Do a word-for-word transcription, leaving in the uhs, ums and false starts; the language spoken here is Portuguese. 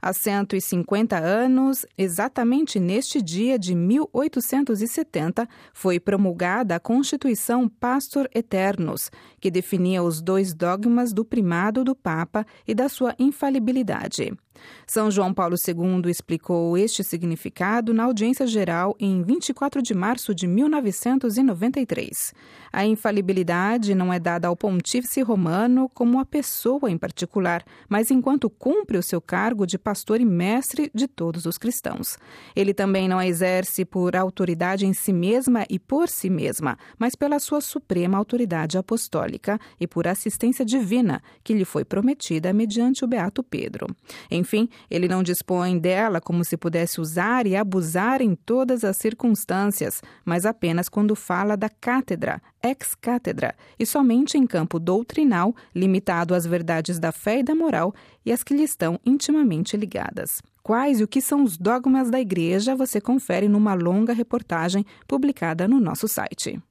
Há cento e cinquenta anos, exatamente neste dia de mil oitocentos e setenta, foi promulgada a Constituição Pastor Aeternus, que definia os dois dogmas do primado do Papa e da sua infalibilidade. São João Paulo segundo explicou este significado na audiência geral em vinte e quatro de março de mil novecentos e noventa e três. A infalibilidade não é dada ao pontífice romano como a pessoa em particular, mas enquanto cumpre o seu cargo de pastor e mestre de todos os cristãos. Ele também não a exerce por autoridade em si mesma e por si mesma, mas pela sua suprema autoridade apostólica e por assistência divina, que lhe foi prometida mediante o beato Pedro. Enfim, ele não dispõe dela como se pudesse usar e abusar em todas as circunstâncias, mas apenas quando fala da cátedra, ex-cátedra, e somente em campo doutrinal, limitado às verdades da fé e da moral e às que lhe estão intimamente ligadas. Quais e o que são os dogmas da Igreja você confere numa longa reportagem publicada no nosso site.